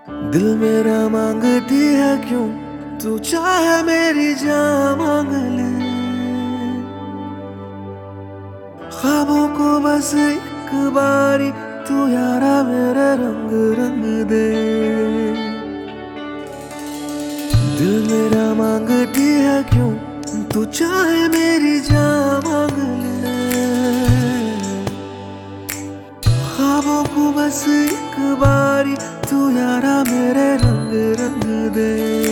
दिल मेरा मांगती है क्यों, तू चाहे मेरी जान मांग ले। ख्वाबों को बस एक बारी तू यारा मेरे रंग रंग दे। दिल मेरा मांगती है क्यों, तू चाहे मेरी जान मांग ले। ख्वाबों को बस एक बारी तू यारा मेरे रंग रंग दे।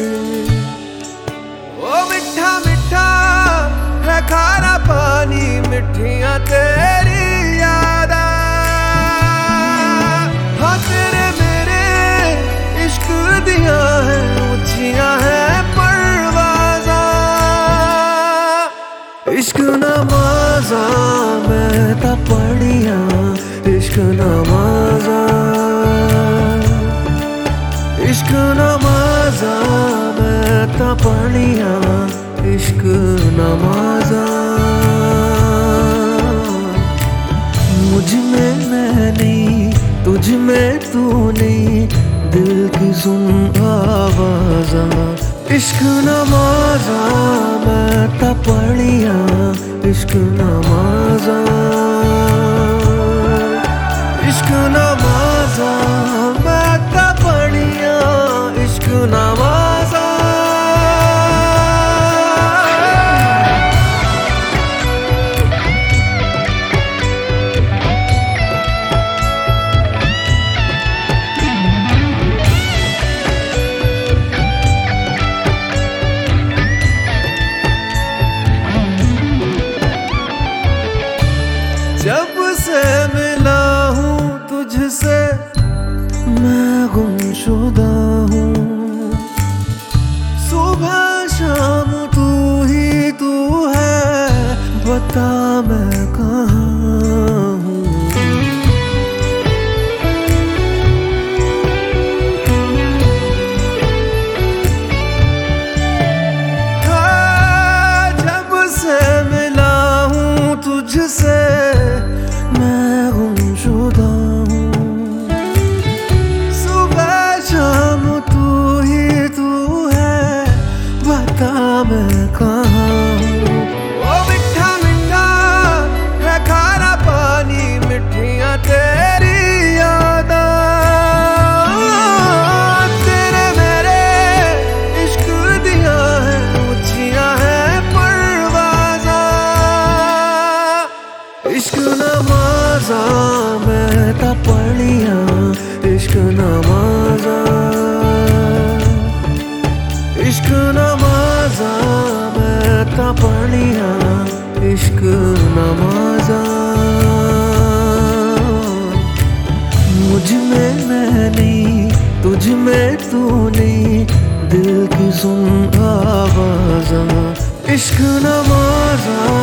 ओ मिठा मिठा है खारा पानी, मिठियां तेरी यादा। हाँ तेरे मेरे इश्क दिया है ऊंचियां है परवाज़ा। इश्क नमाज़ा मैं ता पढ़िया, इश्क नमाज़ा इश्क नमाज़ा मैं ता पढ़िया, इश्क नमाज़ा। मुझ में मैं नहीं, तुझ में तू नहीं, दिल की सुन आवाज़ा। इश्क नमाज़ा मैं ता पढ़िया, इश्क नमाज़ा। इश्क नमाज़ा मैं ता पढ़िया, इश्क नमाज़ा। जब से मिला हूँ तुझसे मैं गुमशुदा हूँ। सुबह शाम तू ही तू है, बता मैं कहाँ हूँ। हाँ जब से मिला हूँ तुझसे मैं गुमशुदा हूँ। सुबह शाम तू ही तू है, बता मैं कहाँ हूँ। ओ मिठा मिठा है खारा पानी, मिठियां तेरी यादा। तेरे मेरे इश्क दिया है ऊंचियां है परवाज़ा। इश्क नमाज़ा मैं ता पढ़िया, इश्क नमाज़ा। इश्क नमाज़ा मैं ता पढ़िया, इश्क नमाज़ा। मुझ में मैं नहीं, तुझ में तू नहीं, दिल की सुन आवाज़ा। इश्क नमाज़ा